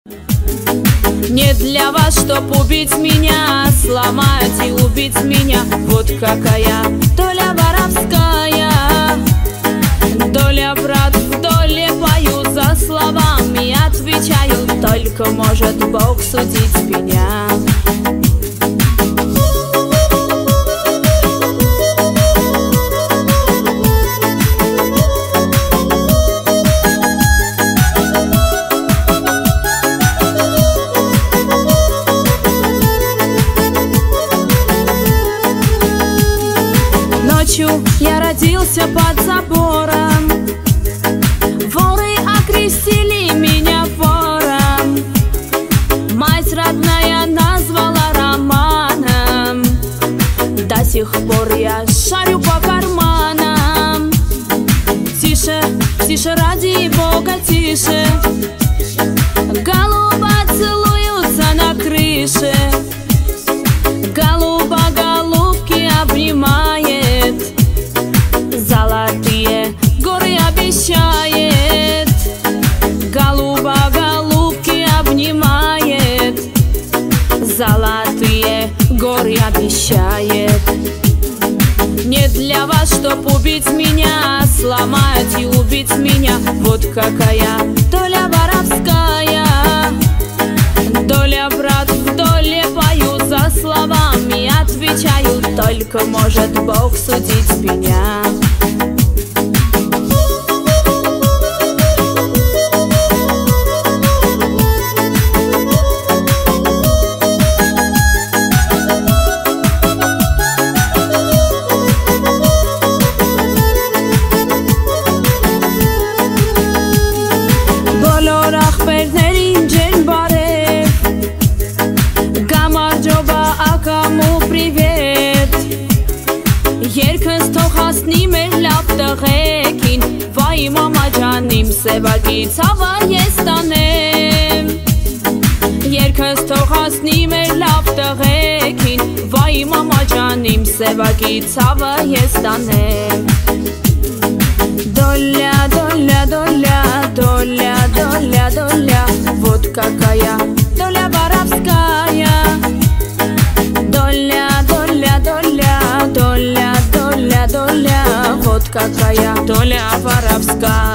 Не для вас, чтоб убить меня, сломать и убить меня. Вот какая доля воровская, доля брат в доле. Пою за словами, отвечаю, только может Бог судить меня. Ночью я родился под забором, воры окрестили меня вором. Мать родная назвала Романом. До сих пор я шарю по карманам. Тише, тише, ради Бога, тише. Голуба целуются на крыше. Голуба голубки обнимает, золотые горы обещает. Голуба голубки обнимает, золотые горы обещает. Не для вас, чтоб убить меня, сломать и убить меня. Вот какая доля воровская, доля брат в доле. Пою за словами, отвечаю, только может Бог судить меня. Երկս թող հասնի մեր լավ տղեկին, վայ մամա ջան իմ սևագի ցավը ես տանեմ։ Երկս թող հասնի մեր լավ տղեկին, վայ մամա ջան իմ սևագի ցավը ես տանեմ։ Доля, доля, доля, доля, доля, доля, вот какая доля воровская. Доля, доля, доля, доля, доля, доля, вот какая доля воровская.